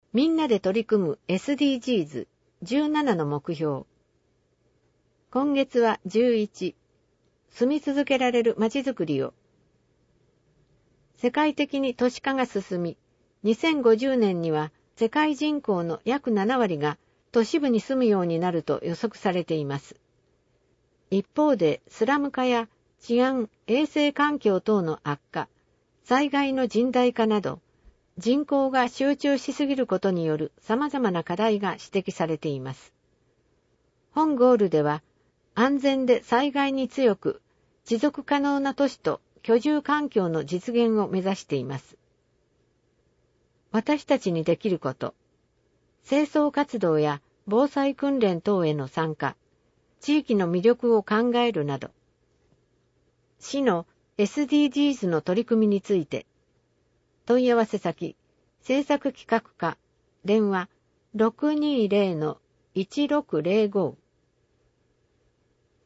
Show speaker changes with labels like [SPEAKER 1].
[SPEAKER 1] みんなで取り組む SDGs 17の目標。今月は11、住み続けられるまちづくりを。世界的に都市化が進み、2050年には世界人口の約7割が都市部に住むようになると予測されています。一方でスラム化や治安・衛生環境等の悪化、災害の甚大化など、人口が集中しすぎることによる様々な課題が指摘されています。本ゴールでは、安全で災害に強く、持続可能な都市と居住環境の実現を目指しています。私たちにできること、清掃活動や防災訓練等への参加、地域の魅力を考えるなど、市の SDGs の取り組みについて、問い合わせ先、政策企画課、電話 620-1605